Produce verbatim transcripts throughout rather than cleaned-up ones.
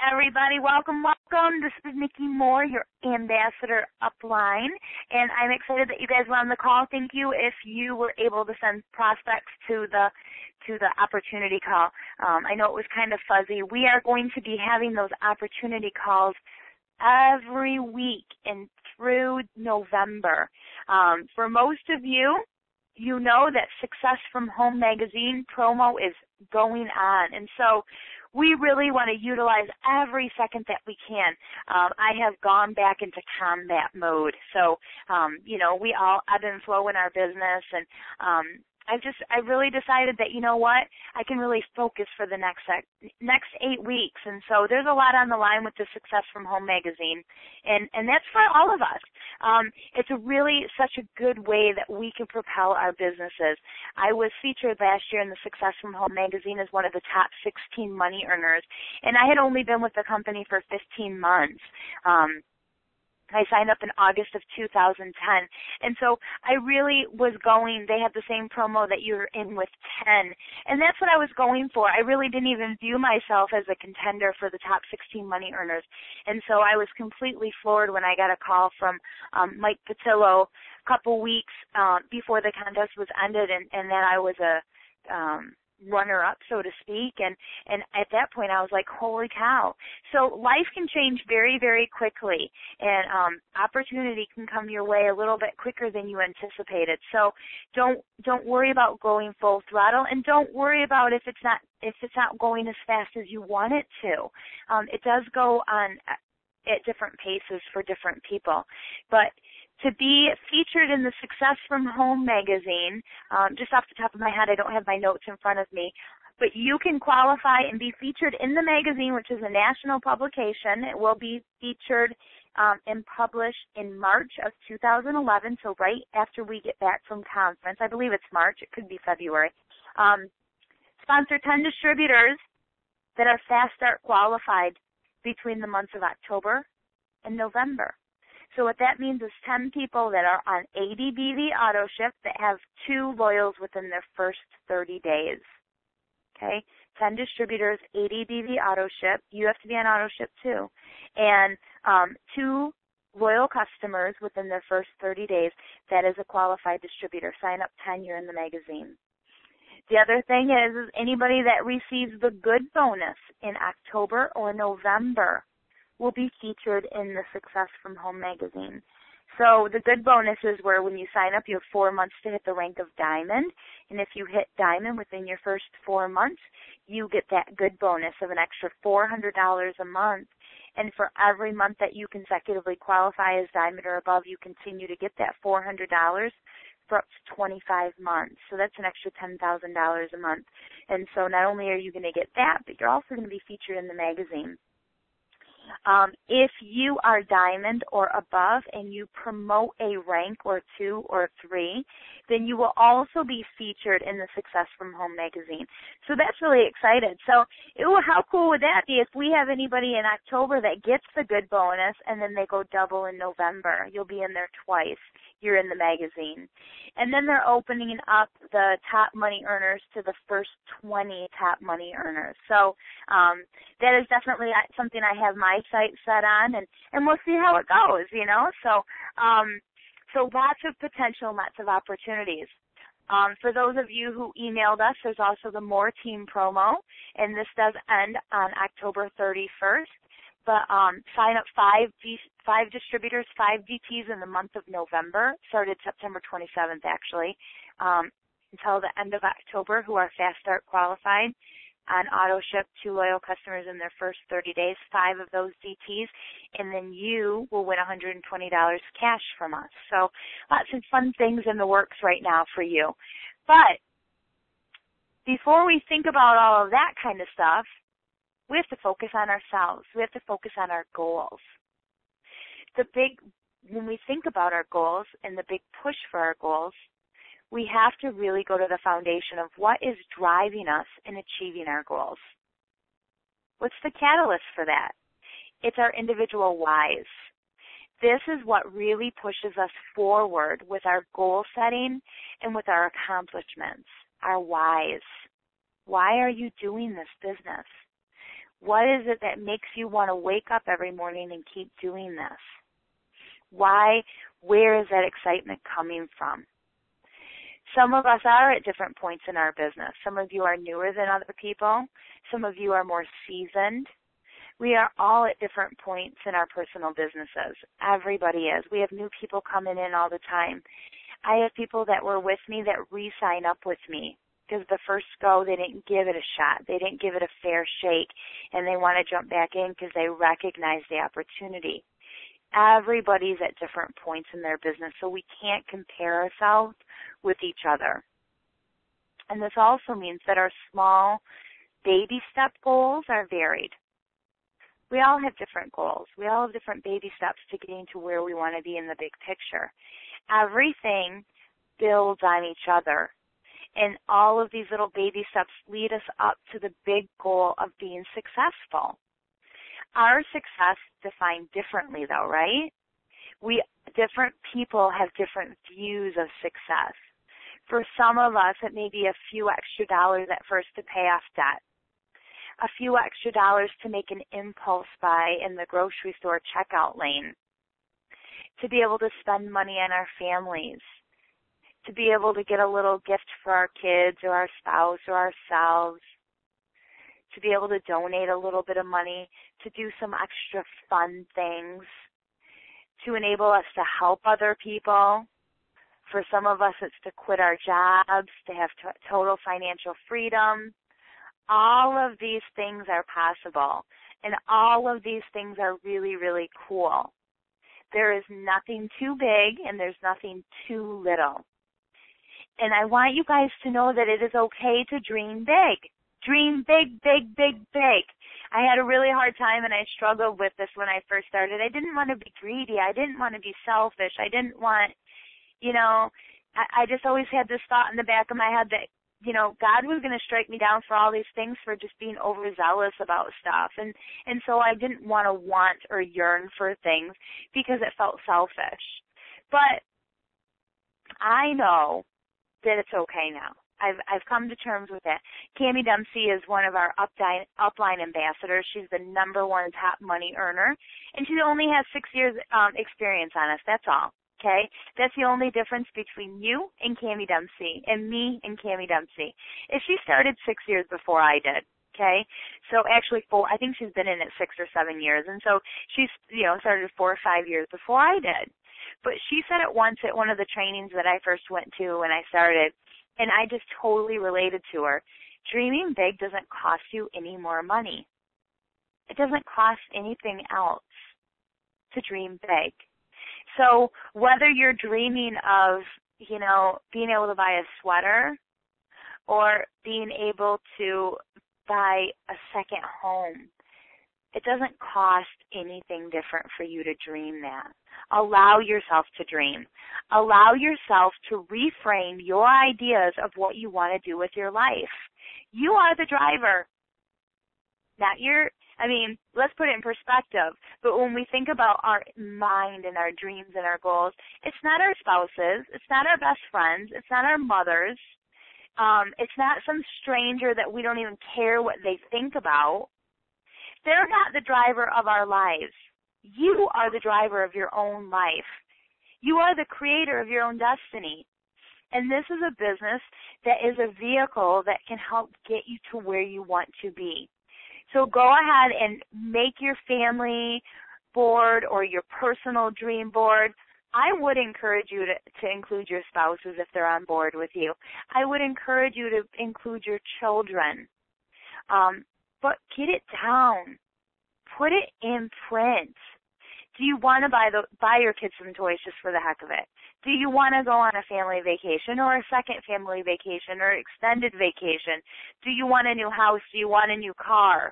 everybody. Welcome, welcome. This is Nikki Moore, your ambassador upline, and I'm excited that you guys were on the call. Thank you if you were able to send prospects to the to the opportunity call. Um, I know it was kind of fuzzy. We are going to be having those opportunity calls every week and through November. Um, for most of you, you know that Success from Home magazine promo is going on, and so we really want to utilize every second that we can. Um, I have gone back into combat mode, so um, you know we all ebb and flow in our business, and um, I've just I really decided that you know what I can really focus for the next next eight weeks, and so there's a lot on the line with the Success from Home magazine, and and that's for all of us. Um, it's a really such a good way that we can propel our businesses. I was featured last year in the Success from Home magazine as one of the top sixteen money earners, and I had only been with the company for fifteen months. Um, I signed up in August of two thousand ten, and so I really was going, they had the same promo that you're in with ten, and that's what I was going for. I really didn't even view myself as a contender for the top sixteen money earners, and so I was completely floored when I got a call from um, Mike Patillo a couple weeks uh, before the contest was ended, and, and then I was a um, runner-up, so to speak, and, and at that point I was like, holy cow. So life can change very, very quickly, and um, opportunity can come your way a little bit quicker than you anticipated. So don't don't worry about going full throttle, and don't worry about if it's not if it's not going as fast as you want it to. Um, it does go on at different paces for different people, but to be featured in the Success from Home magazine, um, just off the top of my head, I don't have my notes in front of me, but you can qualify and be featured in the magazine, which is a national publication. It will be featured um, and published in March of two thousand eleven, so right after we get back from conference. I believe it's March. It could be February. Um, sponsor ten distributors that are Fast Start qualified between the months of October and November. So what that means is ten people that are on A D B V auto ship that have two loyals within their first thirty days. Okay? ten distributors, A D B V auto ship. You have to be on auto ship too. And um, two loyal customers within their first thirty days. That is a qualified distributor. Sign up ten, you're in the magazine. The other thing is, is anybody that receives the good bonus in October or November will be featured in the Success from Home magazine. So the good bonus is where when you sign up, you have four months to hit the rank of diamond. And if you hit diamond within your first four months, you get that good bonus of an extra four hundred dollars a month. And for every month that you consecutively qualify as diamond or above, you continue to get that four hundred dollars for up to twenty-five months. So that's an extra ten thousand dollars a month. And so not only are you going to get that, but you're also going to be featured in the magazine. Um, if you are diamond or above and you promote a rank or two or three, then you will also be featured in the Success from Home magazine. So that's really exciting. So ew, how cool would that be if we have anybody in October that gets the good bonus and then they go double in November? You'll be in there twice. You're in the magazine. And then they're opening up the top money earners to the first twenty top money earners. So um, that is definitely something I have my sight set on, and, and we'll see how it goes, you know. So um, so lots of potential, lots of opportunities. Um, for those of you who emailed us, there's also the More Team promo, and this does end on October thirty-first. But um, sign up five G, five distributors, five D Ts in the month of November. Started September twenty-seventh, actually, um, until the end of October, who are Fast Start qualified on auto ship to loyal customers in their first thirty days, five of those D Ts, and then you will win one hundred twenty dollars cash from us. So lots of fun things in the works right now for you. But before we think about all of that kind of stuff, we have to focus on ourselves. We have to focus on our goals. The big, when we think about our goals and the big push for our goals, we have to really go to the foundation of what is driving us in achieving our goals. What's the catalyst for that? It's our individual whys. This is what really pushes us forward with our goal setting and with our accomplishments, our whys. Why are you doing this business? What is it that makes you want to wake up every morning and keep doing this? Why? Where is that excitement coming from? Some of us are at different points in our business. Some of you are newer than other people. Some of you are more seasoned. We are all at different points in our personal businesses. Everybody is. We have new people coming in all the time. I have people that were with me that re-sign up with me because the first go they didn't give it a shot. They didn't give it a fair shake, and they want to jump back in because they recognize the opportunity. Everybody's at different points in their business, so we can't compare ourselves with each other. And this also means that our small baby step goals are varied. We all have different goals. We all have different baby steps to getting to where we want to be in the big picture. Everything builds on each other, and all of these little baby steps lead us up to the big goal of being successful. Our success is defined differently, though, right? We different people have different views of success. For some of us, it may be a few extra dollars at first to pay off debt, a few extra dollars to make an impulse buy in the grocery store checkout lane, to be able to spend money on our families, to be able to get a little gift for our kids or our spouse or ourselves, to be able to donate a little bit of money, to do some extra fun things, to enable us to help other people. For some of us, it's to quit our jobs, to have t- total financial freedom. All of these things are possible, and all of these things are really, really cool. There is nothing too big, and there's nothing too little. And I want you guys to know that it is okay to dream big. Dream big, big, big, big. I had a really hard time, and I struggled with this when I first started. I didn't want to be greedy. I didn't want to be selfish. I didn't want, you know, I, I just always had this thought in the back of my head that, you know, God was going to strike me down for all these things for just being overzealous about stuff. And, and so I didn't want to want or yearn for things because it felt selfish. But I know that it's okay now. I've I've come to terms with it. Cami Dempsey is one of our upline, upline ambassadors. She's the number one top money earner, and she only has six years um, experience on us. That's all. Okay, that's the only difference between you and Cami Dempsey, and me and Cami Dempsey. If she started six years before I did, okay, so actually four. I think she's been in it six or seven years, and so she's you know started four or five years before I did. But she said it once at one of the trainings that I first went to when I started. And I just totally related to her. Dreaming big doesn't cost you any more money. It doesn't cost anything else to dream big. So whether you're dreaming of, you know, being able to buy a sweater or being able to buy a second home, it doesn't cost anything different for you to dream that. Allow yourself to dream. Allow yourself to reframe your ideas of what you want to do with your life. You are the driver. Not your, I mean, let's put it in perspective. But when we think about our mind and our dreams and our goals, it's not our spouses. It's not our best friends. It's not our mothers. Um, it's not some stranger that we don't even care what they think about. They're not the driver of our lives. You are the driver of your own life. You are the creator of your own destiny. And this is a business that is a vehicle that can help get you to where you want to be. So go ahead and make your family board or your personal dream board. I would encourage you to, to include your spouses if they're on board with you. I would encourage you to include your children. Um, but get it down. Put it in print. Do you want to buy the buy your kids some toys just for the heck of it? Do you want to go on a family vacation or a second family vacation or extended vacation? Do you want a new house? Do you want a new car?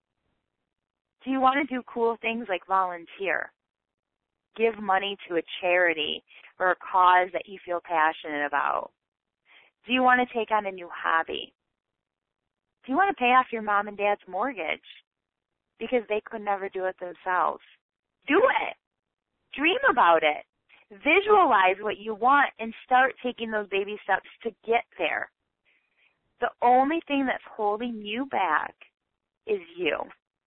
Do you want to do cool things like volunteer? Give money to a charity or a cause that you feel passionate about? Do you want to take on a new hobby? Do you want to pay off your mom and dad's mortgage because they could never do it themselves? Do it. Dream about it. Visualize what you want and start taking those baby steps to get there. The only thing that's holding you back is you.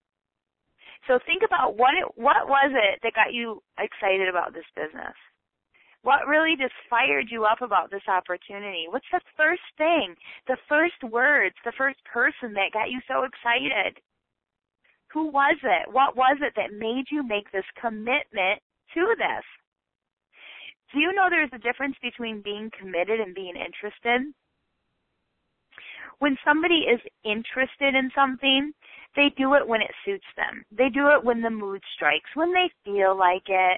So think about what it, what was it that got you excited about this business? What really just fired you up about this opportunity? What's the first thing, the first words, the first person that got you so excited? Who was it? What was it that made you make this commitment to this? Do you know there's a difference between being committed and being interested? When somebody is interested in something, they do it when it suits them. They do it when the mood strikes, when they feel like it.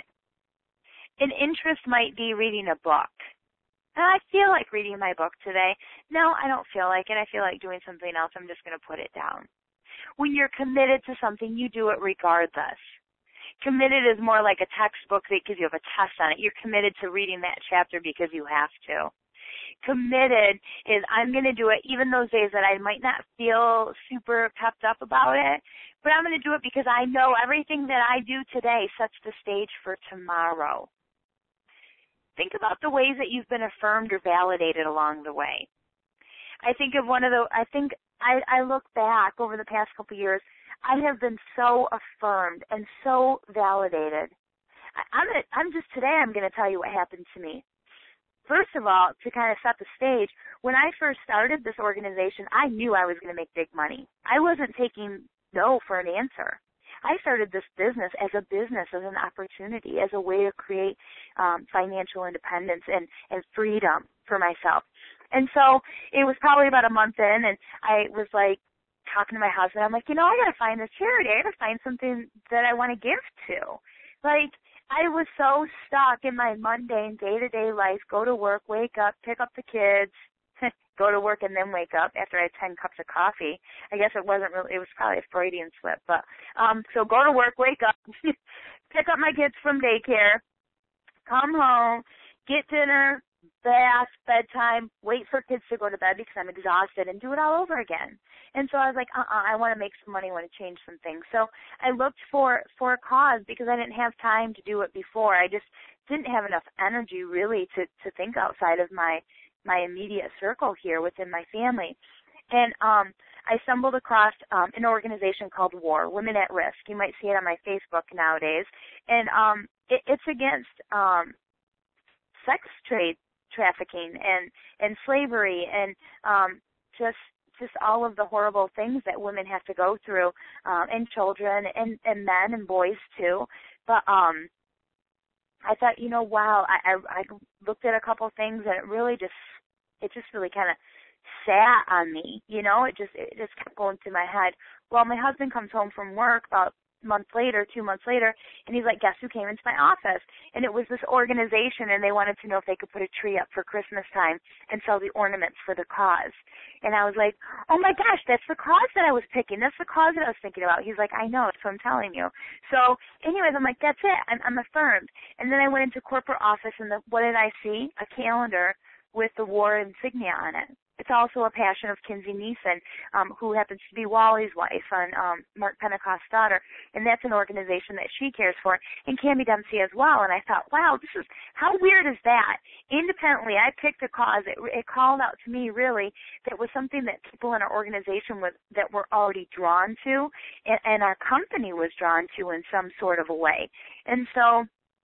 An interest might be reading a book. And I feel like reading my book today. No, I don't feel like it. I feel like doing something else. I'm just going to put it down. When you're committed to something, you do it regardless. Committed is more like a textbook that gives you a test on it. You're committed to reading that chapter because you have to. Committed is I'm going to do it even those days that I might not feel super pepped up about it, but I'm going to do it because I know everything that I do today sets the stage for tomorrow. Think about the ways that you've been affirmed or validated along the way. I think of one of the, I think I, I look back over the past couple of years, I have been so affirmed and so validated. I, I'm, a, I'm just today I'm going to tell you what happened to me. First of all, to kind of set the stage, when I first started this organization, I knew I was going to make big money. I wasn't taking no for an answer. I started this business as a business, as an opportunity, as a way to create um, financial independence and, and freedom for myself. And so it was probably about a month in, and I was like talking to my husband. I'm like, you know, I got to find this charity. I got to find something that I want to give to. Like, I was so stuck in my mundane day-to-day life, go to work, wake up, pick up the kids, go to work and then wake up after I had ten cups of coffee. I guess it wasn't really, it was probably a Freudian slip. But um, so go to work, wake up, pick up my kids from daycare, come home, get dinner, bath, bedtime, wait for kids to go to bed because I'm exhausted, and do it all over again. And so I was like, uh-uh, I want to make some money, I want to change some things. So I looked for, for a cause because I didn't have time to do it before. I just didn't have enough energy really to, to think outside of my, my immediate circle here within my family. And um, I stumbled across um, an organization called WAR, Women at Risk. You might see it on my Facebook nowadays. And um, it, it's against um, sex trade trafficking and, and slavery and um, just just all of the horrible things that women have to go through, um, and children and, and men and boys too. But um, I thought, you know, wow, I, I, I looked at a couple things and it really just, it just really kind of sat on me, you know, it just, it just kept going through my head. Well, my husband comes home from work about a month later, two months later, and he's like, guess who came into my office? And it was this organization, and they wanted to know if they could put a tree up for Christmas time and sell the ornaments for the cause. And I was like, oh my gosh, that's the cause that I was picking. That's the cause that I was thinking about. He's like, I know, that's what I'm telling you. So anyways, I'm like, that's it. I'm, I'm affirmed. And then I went into corporate office, and the, what did I see? A calendar with the WAR insignia on it. It's also a passion of Kinsey Neeson, um, who happens to be Wally's wife and um, Mark Pentecost's daughter, and that's an organization that she cares for, and Cammie Dempsey as well. And I thought, wow, this is, how weird is that? Independently, I picked a cause. It, it called out to me, really, that was something that people in our organization was, that were already drawn to, and, and our company was drawn to in some sort of a way. And so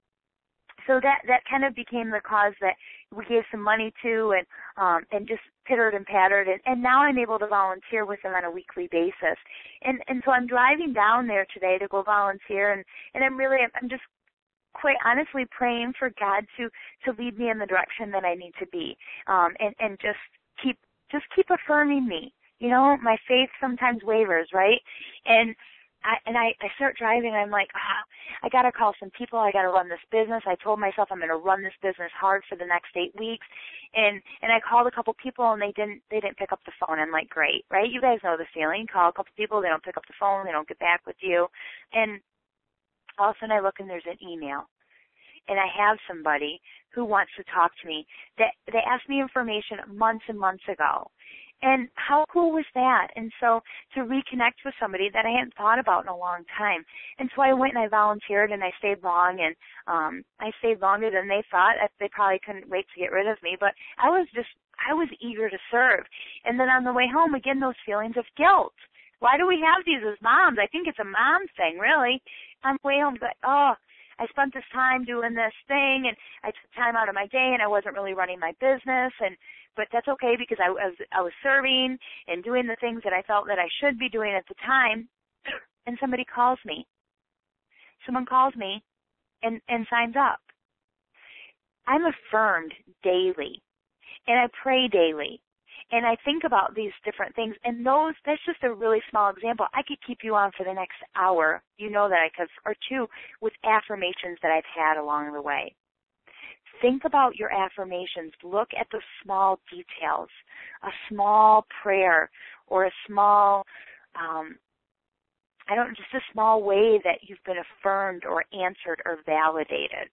So that, that kind of became the cause that we gave some money to and um, and just pittered and pattered. And, and now I'm able to volunteer with them on a weekly basis. And and so I'm driving down there today to go volunteer. And, and I'm really, I'm just quite honestly praying for God to, to lead me in the direction that I need to be, um, and, and just keep just keep affirming me. You know, my faith sometimes wavers, right? And I, and I, I start driving, and I'm like, ah, I got to call some people. I got to run this business. I told myself I'm going to run this business hard for the next eight weeks. And and I called a couple people, and they didn't they didn't pick up the phone. I'm like, great, right? You guys know the feeling. Call a couple people, they don't pick up the phone, they don't get back with you. And all of a sudden I look, and there's an email. And I have somebody who wants to talk to me. That they asked me information months and months ago. And how cool was that? And so to reconnect with somebody that I hadn't thought about in a long time. And so I went and I volunteered, and I stayed long, and um, I stayed longer than they thought. They probably couldn't wait to get rid of me, but I was just, I was eager to serve. And then on the way home, again, those feelings of guilt. Why do we have these as moms? I think it's a mom thing, really. On the way home, like, oh, I spent this time doing this thing, and I took time out of my day, and I wasn't really running my business, and but that's okay because I was I was serving and doing the things that I felt that I should be doing at the time. And somebody calls me. Someone calls me and, and signs up. I'm affirmed daily, and I pray daily, and I think about these different things. And those, that's just a really small example. I could keep you on for the next hour, you know that I could, or two, with affirmations that I've had along the way. Think about your affirmations. Look at the small details, a small prayer or a small, um, I don't, just a small way that you've been affirmed or answered or validated.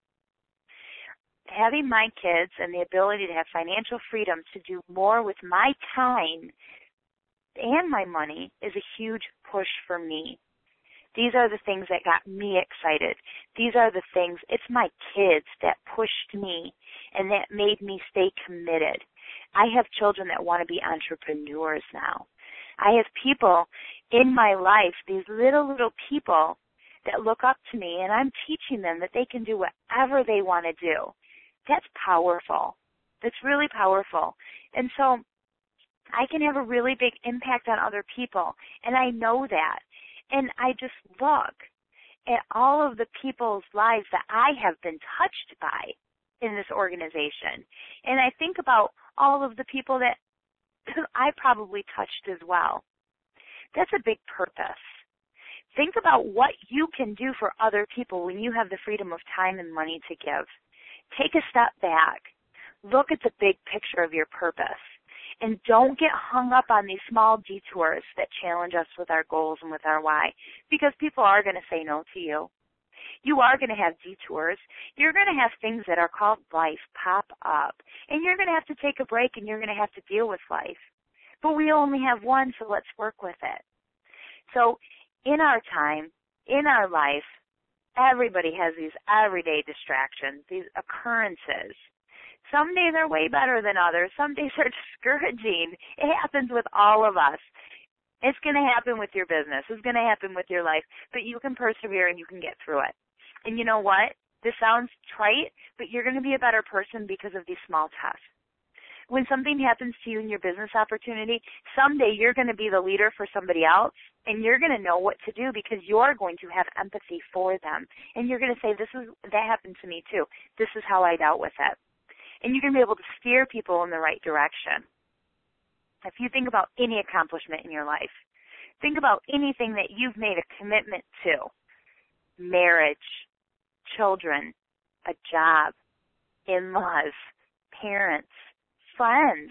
Having my kids and the ability to have financial freedom to do more with my time and my money is a huge push for me. These are the things that got me excited. These are the things, it's my kids that pushed me and that made me stay committed. I have children that want to be entrepreneurs now. I have people in my life, these little, little people that look up to me, and I'm teaching them that they can do whatever they want to do. That's powerful. That's really powerful. And so I can have a really big impact on other people, and I know that. And I just look at all of the people's lives that I have been touched by in this organization. And I think about all of the people that I probably touched as well. That's a big purpose. Think about what you can do for other people when you have the freedom of time and money to give. Take a step back. Look at the big picture of your purpose. And don't get hung up on these small detours that challenge us with our goals and with our why, because people are going to say no to you. You are going to have detours. You're going to have things that are called life pop up, and you're going to have to take a break, and you're going to have to deal with life. But we only have one, so let's work with it. So in our time, in our life, everybody has these everyday distractions, these occurrences. Some days are way better than others. Some days are discouraging. It happens with all of us. It's going to happen with your business. It's going to happen with your life. But you can persevere and you can get through it. And you know what? This sounds trite, but you're going to be a better person because of these small tests. When something happens to you in your business opportunity, someday you're going to be the leader for somebody else, and you're going to know what to do because you're going to have empathy for them. And you're going to say, "This is that happened to me too. This is how I dealt with it." And you're going to be able to steer people in the right direction. If you think about any accomplishment in your life, think about anything that you've made a commitment to, marriage, children, a job, in-laws, parents, friends.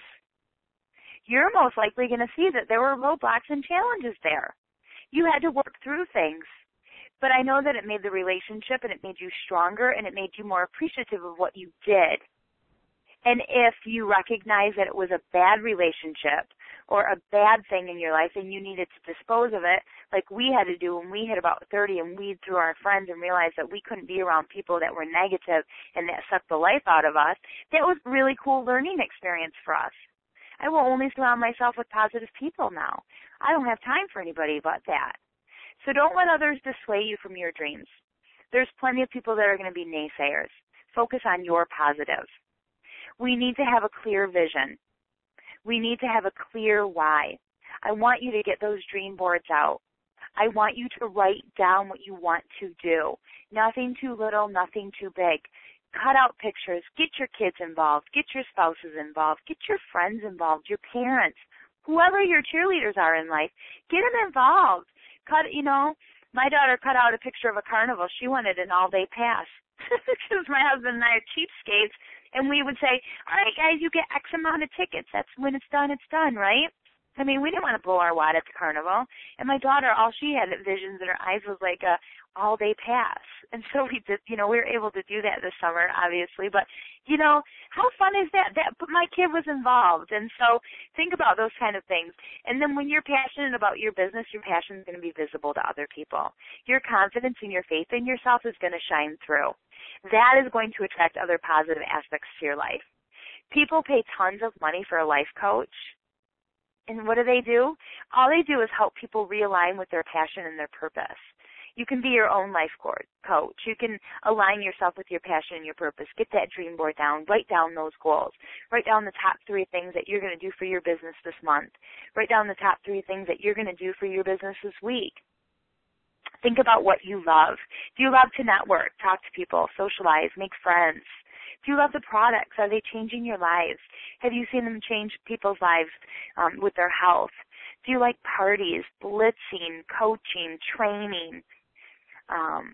You're most likely going to see that there were roadblocks and challenges there. You had to work through things. But I know that it made the relationship and it made you stronger and it made you more appreciative of what you did. And if you recognize that it was a bad relationship or a bad thing in your life and you needed to dispose of it, like we had to do when we hit about thirty and weed through our friends and realized that we couldn't be around people that were negative and that sucked the life out of us, that was a really cool learning experience for us. I will only surround myself with positive people now. I don't have time for anybody but that. So don't let others dissuade you from your dreams. There's plenty of people that are going to be naysayers. Focus on your positive. We need to have a clear vision. We need to have a clear why. I want you to get those dream boards out. I want you to write down what you want to do. Nothing too little, nothing too big. Cut out pictures. Get your kids involved. Get your spouses involved. Get your friends involved, your parents, whoever your cheerleaders are in life. Get them involved. Cut, you know, my daughter cut out a picture of a carnival. She wanted an all-day pass because my husband and I are cheapskates. And we would say, all right, guys, you get X amount of tickets. That's when it's done, it's done, right? I mean, we didn't want to blow our wad at the carnival. And my daughter, all she had visions in her eyes was like a all-day pass. And so we did, you know, we were able to do that this summer, obviously. But, you know, how fun is that? That but my kid was involved. And so think about those kind of things. And then when you're passionate about your business, your passion is going to be visible to other people. Your confidence and your faith in yourself is going to shine through. That is going to attract other positive aspects to your life. People pay tons of money for a life coach. And what do they do? All they do is help people realign with their passion and their purpose. You can be your own life coach. You can align yourself with your passion and your purpose. Get that dream board down. Write down those goals. Write down the top three things that you're going to do for your business this month. Write down the top three things that you're going to do for your business this week. Think about what you love. Do you love to network, talk to people, socialize, make friends? Do you love the products? Are they changing your lives? Have you seen them change people's lives um, with their health? Do you like parties, blitzing, coaching, training, um,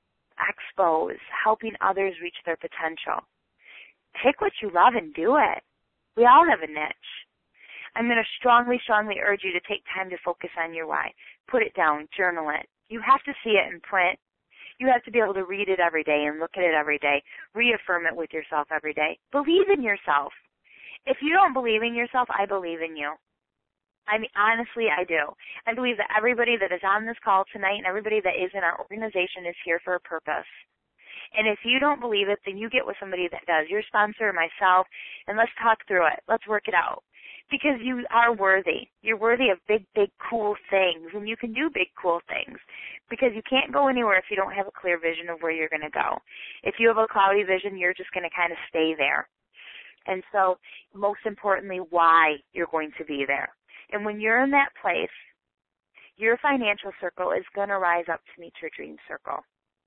expos, helping others reach their potential? Pick what you love and do it. We all have a niche. I'm going to strongly, strongly urge you to take time to focus on your why. Put it down, journal it. You have to see it in print. You have to be able to read it every day and look at it every day. Reaffirm it with yourself every day. Believe in yourself. If you don't believe in yourself, I believe in you. I mean, honestly, I do. I believe that everybody that is on this call tonight and everybody that is in our organization is here for a purpose. And if you don't believe it, then you get with somebody that does, your sponsor or myself, and let's talk through it. Let's work it out. Because you are worthy. You're worthy of big, big, cool things, and you can do big, cool things. Because you can't go anywhere if you don't have a clear vision of where you're going to go. If you have a cloudy vision, you're just going to kind of stay there. And so, most importantly, why you're going to be there. And when you're in that place, your financial circle is going to rise up to meet your dream circle.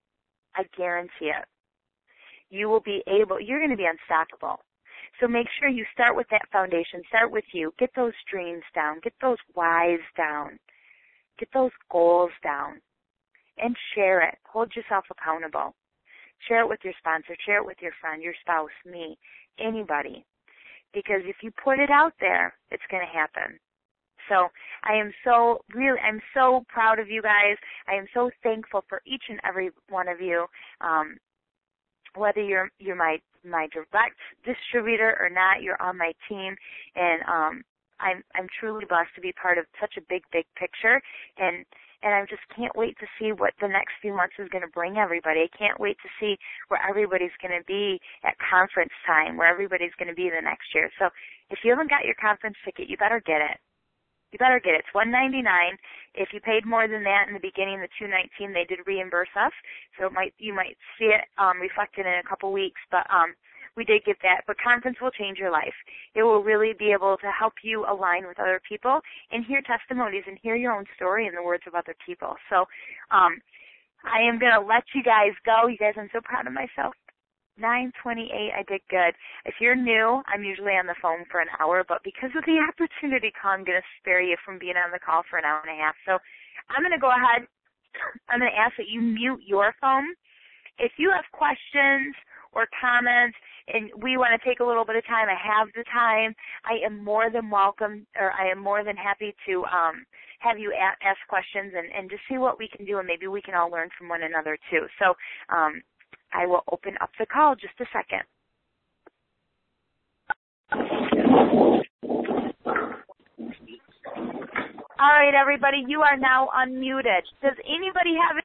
I guarantee it. You will be able, you're going to be unstoppable. So make sure you start with that foundation. Start with you. Get those dreams down. Get those whys down. Get those goals down. And share it. Hold yourself accountable. Share it with your sponsor. Share it with your friend, your spouse, me, anybody. Because if you put it out there, it's going to happen. So I am so, really, I'm so proud of you guys. I am so thankful for each and every one of you. Um, whether you're you're my my direct distributor or not, you're on my team, and um, I'm I'm truly blessed to be part of such a big big picture, and and I just can't wait to see what the next few months is going to bring everybody. I can't wait to see where everybody's going to be at conference time, where everybody's going to be the next year. So if you haven't got your conference ticket, you better get it. You better get it. It's one ninety-nine. If you paid more than that in the beginning, the two nineteen, they did reimburse us. So it might you might see it um, reflected in a couple weeks, but um, we did get that. But conference will change your life. It will really be able to help you align with other people and hear testimonies and hear your own story in the words of other people. So um, I am going to let you guys go. You guys, I'm so proud of myself. nine twenty-eight, I did good. If you're new, I'm usually on the phone for an hour, but because of the opportunity call, I'm going to spare you from being on the call for an hour and a half. So I'm going to go ahead. I'm going to ask that you mute your phone. If you have questions or comments and we want to take a little bit of time, I have the time, I am more than welcome, or I am more than happy to um, have you a- ask questions and, and just see what we can do, and maybe we can all learn from one another too. So um, I will open up the call just a second. All right, everybody, you are now unmuted. Does anybody have